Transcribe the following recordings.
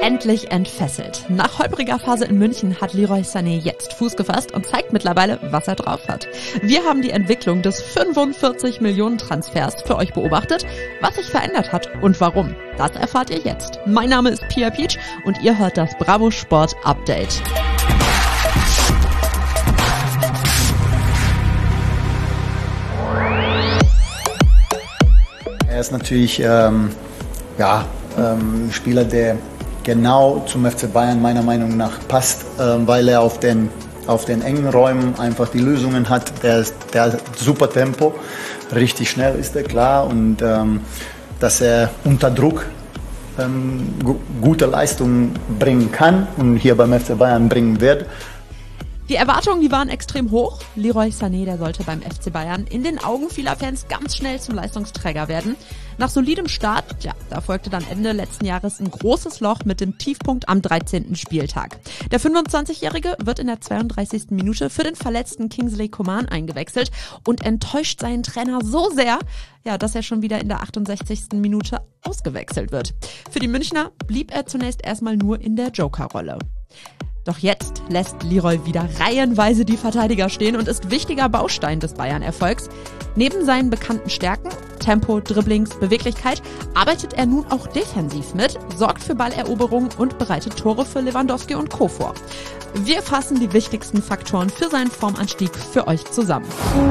Endlich entfesselt. Nach holpriger Phase in München hat Leroy Sané jetzt Fuß gefasst und zeigt mittlerweile, was er drauf hat. Wir haben die Entwicklung des 45-Millionen-Transfers für euch beobachtet, was sich verändert hat und warum. Das erfahrt ihr jetzt. Mein Name ist Pia Pietsch und ihr hört das Bravo Sport Update. Er ist natürlich Spieler, der genau zum FC Bayern meiner Meinung nach passt, weil er auf den engen Räumen einfach die Lösungen hat. Der hat super Tempo, richtig schnell ist er, klar, und dass er unter Druck gute Leistungen bringen kann und hier beim FC Bayern bringen wird. Die Erwartungen, die waren extrem hoch. Leroy Sané, der sollte beim FC Bayern in den Augen vieler Fans ganz schnell zum Leistungsträger werden. Nach solidem Start, da folgte dann Ende letzten Jahres ein großes Loch mit dem Tiefpunkt am 13. Spieltag. Der 25-Jährige wird in der 32. Minute für den verletzten Kingsley Coman eingewechselt und enttäuscht seinen Trainer so sehr, dass er schon wieder in der 68. Minute ausgewechselt wird. Für die Münchner blieb er zunächst erstmal nur in der Joker-Rolle. Doch jetzt lässt Leroy wieder reihenweise die Verteidiger stehen und ist wichtiger Baustein des Bayern-Erfolgs. Neben seinen bekannten Stärken, Tempo, Dribblings, Beweglichkeit, arbeitet er nun auch defensiv mit, sorgt für Balleroberung und bereitet Tore für Lewandowski und Co. vor. Wir fassen die wichtigsten Faktoren für seinen Formanstieg für euch zusammen.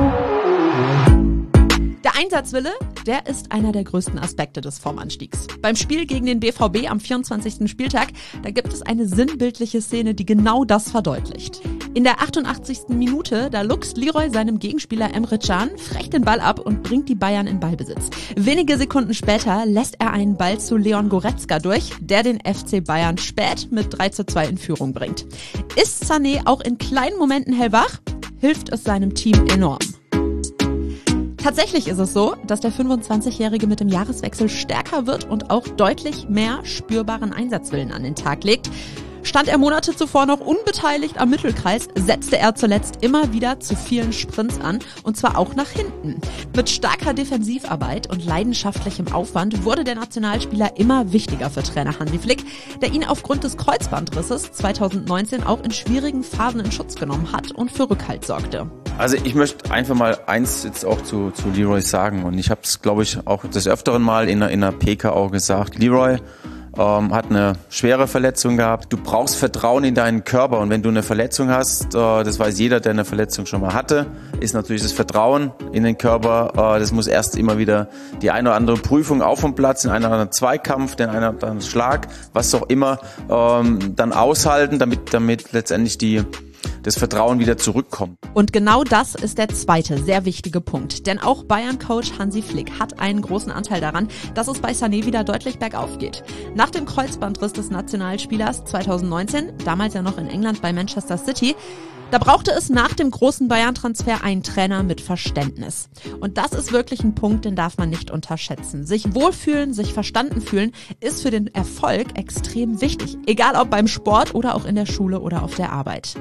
Der Einsatzwille, der ist einer der größten Aspekte des Formanstiegs. Beim Spiel gegen den BVB am 24. Spieltag, da gibt es eine sinnbildliche Szene, die genau das verdeutlicht. In der 88. Minute, da luchst Leroy seinem Gegenspieler Emre Can frech den Ball ab und bringt die Bayern in Ballbesitz. Wenige Sekunden später lässt er einen Ball zu Leon Goretzka durch, der den FC Bayern spät mit 3:2 in Führung bringt. Ist Sané auch in kleinen Momenten hellwach, hilft es seinem Team enorm. Tatsächlich ist es so, dass der 25-Jährige mit dem Jahreswechsel stärker wird und auch deutlich mehr spürbaren Einsatzwillen an den Tag legt. Stand er Monate zuvor noch unbeteiligt am Mittelkreis, setzte er zuletzt immer wieder zu vielen Sprints an, und zwar auch nach hinten. Mit starker Defensivarbeit und leidenschaftlichem Aufwand wurde der Nationalspieler immer wichtiger für Trainer Hansi Flick, der ihn aufgrund des Kreuzbandrisses 2019 auch in schwierigen Phasen in Schutz genommen hat und für Rückhalt sorgte. Also ich möchte einfach mal eins jetzt auch zu Leroy sagen, und ich habe es, glaube ich, auch des Öfteren mal in einer PK auch gesagt. Leroy hat eine schwere Verletzung gehabt. Du brauchst Vertrauen in deinen Körper, und wenn du eine Verletzung hast, das weiß jeder, der eine Verletzung schon mal hatte, ist natürlich das Vertrauen in den Körper. Das muss erst immer wieder die eine oder andere Prüfung auf dem Platz, den einen oder anderen Zweikampf, den einen oder anderen Schlag, was auch immer, dann aushalten, damit letztendlich das Vertrauen wieder zurückkommt. Und genau das ist der zweite sehr wichtige Punkt. Denn auch Bayern-Coach Hansi Flick hat einen großen Anteil daran, dass es bei Sané wieder deutlich bergauf geht. Nach dem Kreuzbandriss des Nationalspielers 2019, damals ja noch in England bei Manchester City, da brauchte es nach dem großen Bayern-Transfer einen Trainer mit Verständnis. Und das ist wirklich ein Punkt, den darf man nicht unterschätzen. Sich wohlfühlen, sich verstanden fühlen, ist für den Erfolg extrem wichtig. Egal ob beim Sport oder auch in der Schule oder auf der Arbeit.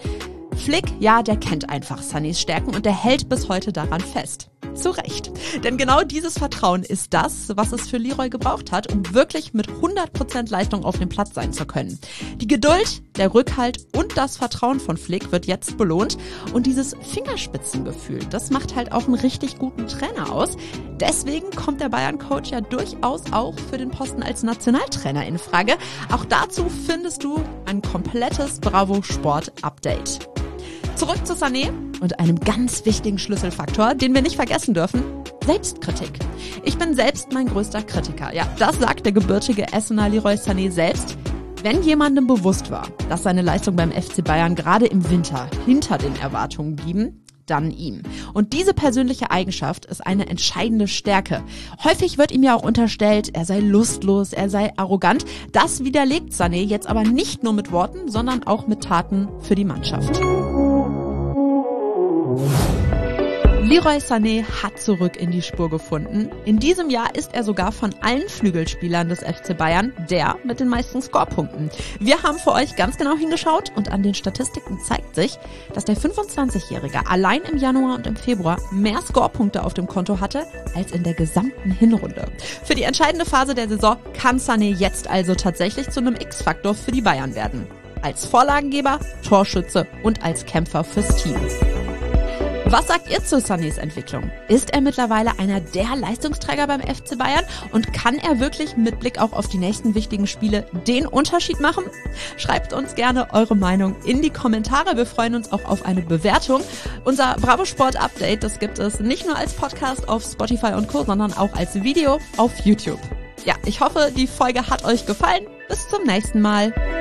Flick, der kennt einfach Sanés Stärken und der hält bis heute daran fest. Zu Recht. Denn genau dieses Vertrauen ist das, was es für Leroy gebraucht hat, um wirklich mit 100% Leistung auf dem Platz sein zu können. Die Geduld, der Rückhalt und das Vertrauen von Flick wird jetzt belohnt. Und dieses Fingerspitzengefühl, das macht halt auch einen richtig guten Trainer aus. Deswegen kommt der Bayern-Coach ja durchaus auch für den Posten als Nationaltrainer in Frage. Auch dazu findest du ein komplettes Bravo Sport Update. Zurück zu Sané und einem ganz wichtigen Schlüsselfaktor, den wir nicht vergessen dürfen: Selbstkritik. Ich bin selbst mein größter Kritiker. Ja, das sagt der gebürtige Essener Leroy Sané selbst. Wenn jemandem bewusst war, dass seine Leistung beim FC Bayern gerade im Winter hinter den Erwartungen blieben, dann ihm. Und diese persönliche Eigenschaft ist eine entscheidende Stärke. Häufig wird ihm ja auch unterstellt, er sei lustlos, er sei arrogant. Das widerlegt Sané jetzt aber nicht nur mit Worten, sondern auch mit Taten für die Mannschaft. Leroy Sané hat zurück in die Spur gefunden. In diesem Jahr ist er sogar von allen Flügelspielern des FC Bayern der mit den meisten Scorepunkten. Wir haben für euch ganz genau hingeschaut und an den Statistiken zeigt sich, dass der 25-Jährige allein im Januar und im Februar mehr Scorepunkte auf dem Konto hatte als in der gesamten Hinrunde. Für die entscheidende Phase der Saison kann Sané jetzt also tatsächlich zu einem X-Faktor für die Bayern werden. Als Vorlagengeber, Torschütze und als Kämpfer fürs Team. Was sagt ihr zu Sanés Entwicklung? Ist er mittlerweile einer der Leistungsträger beim FC Bayern und kann er wirklich mit Blick auch auf die nächsten wichtigen Spiele den Unterschied machen? Schreibt uns gerne eure Meinung in die Kommentare. Wir freuen uns auch auf eine Bewertung. Unser Bravo Sport Update, das gibt es nicht nur als Podcast auf Spotify und Co., sondern auch als Video auf YouTube. Ja, ich hoffe, die Folge hat euch gefallen. Bis zum nächsten Mal.